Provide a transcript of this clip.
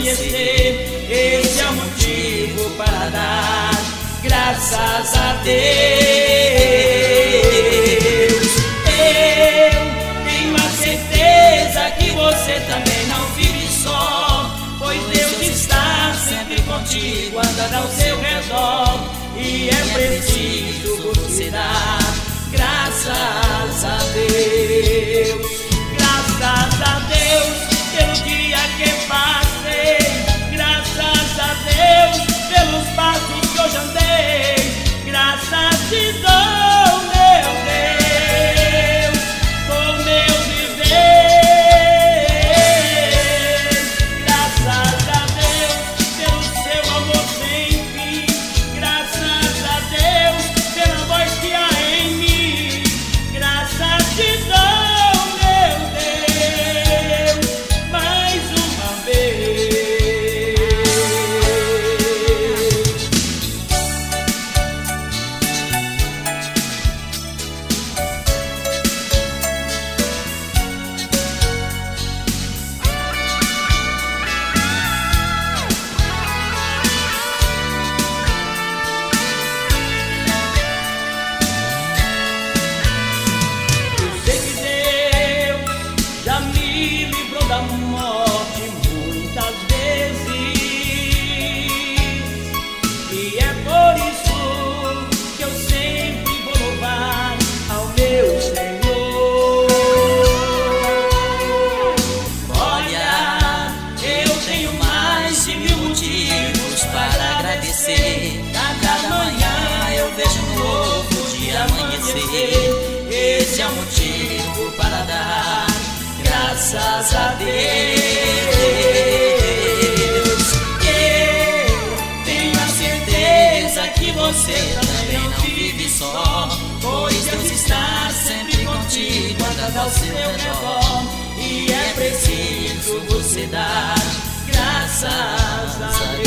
amanhecer. Esse é o motivo para dar graças a Deus. Eu tenho a certeza que você também não vive só, pois Deus está sempre contigo, andando ao seu redor. E é preciso você dar graças a Deus. Graças a Deus pelo dia que passei, graças a Deus pelos passos que hoje andei, graças te dou, meu Deus, por meu viver. Graças a Deus pelo seu amor sem fim, graças a Deus pela voz que há em mim, graças te dou. Da morte muitas vezes, e é por isso que eu sempre vou louvar ao meu Senhor. Olha, eu tenho mais de 1000 motivos para agradecer. Cada manhã eu vejo um novo dia amanhecer. Esse é o motivo para dar graças a Deus. Eu tenho a certeza que você também não vive só, pois Deus está sempre contigo, andando ao seu redor. E é preciso você dar graças a Deus.